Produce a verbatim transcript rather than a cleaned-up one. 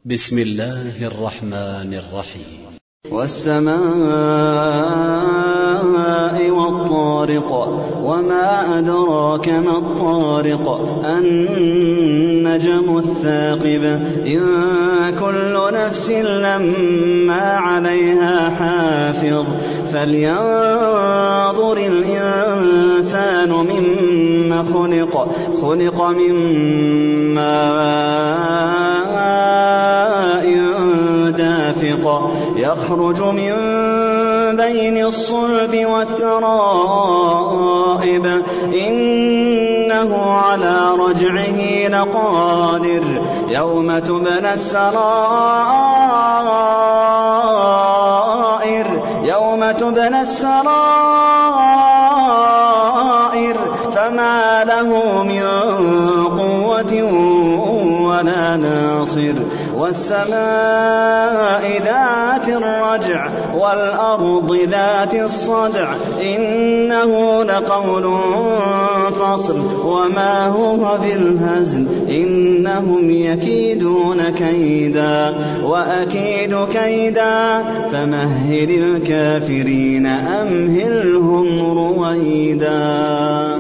بسم الله الرحمن الرحيم. والسماء والطارق وما أدراك ما الطارق النجم الثاقب إن كل نفس لما عليها حافظ فلينظر الإنسان مما خلق خلق من ماء دافق يخرج من بين الصلب والترائب إنه على رجعه لقادر يوم تبلى السرائر يوم تبلى السرائر فما له من قوة ولا ناصر والسماء ذات الرجع والأرض ذات الصدع إنه لقول فصل وما هو بالهزل إنهم يكيدون كيدا وأكيد كيدا فمهل الكافرين أمهلهم رويدا.